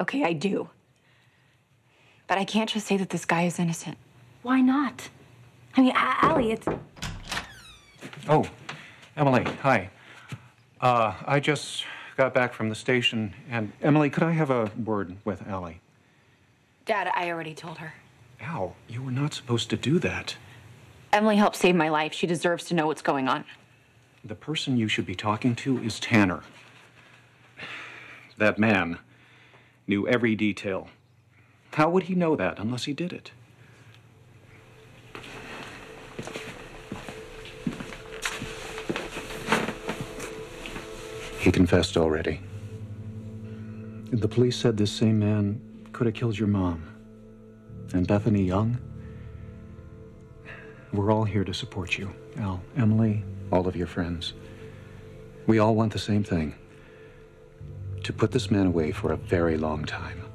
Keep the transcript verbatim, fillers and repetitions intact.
Okay, I do. But I can't just say that this guy is innocent. Why not? I mean, Allie, it's... Oh, Emily, hi. Uh, I just got back from the station, and Emily, could I have a word with Allie? Dad, I already told her. Al, you were not supposed to do that. Emily helped save my life. She deserves to know what's going on. The person you should be talking to is Tanner. That man knew every detail. How would he know that unless he did it? He confessed already. The police said this same man could have killed your mom. And Bethany Young? We're all here to support you. Al, Emily, all of your friends. We all want the same thing. To put this man away for a very long time.